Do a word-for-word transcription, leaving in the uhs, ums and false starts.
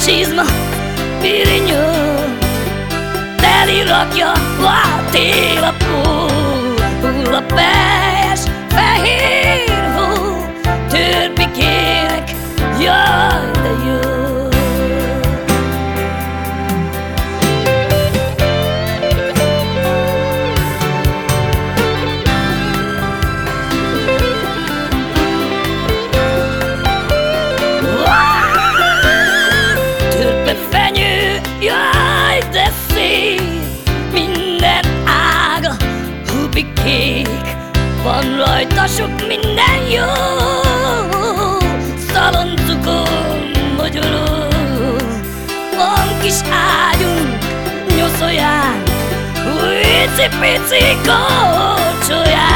csizma, pirinyó, teli rakja a télapó. Hull a teljes fehér hó, törpikének, jaj, de jó. Törpefenyő, jaj, de szép, minden ága hupikék, van rajta sok minden jó. Szaloncukor, mogyoró, van kis ágyunk, nyoszolják, icipici korcsolyák.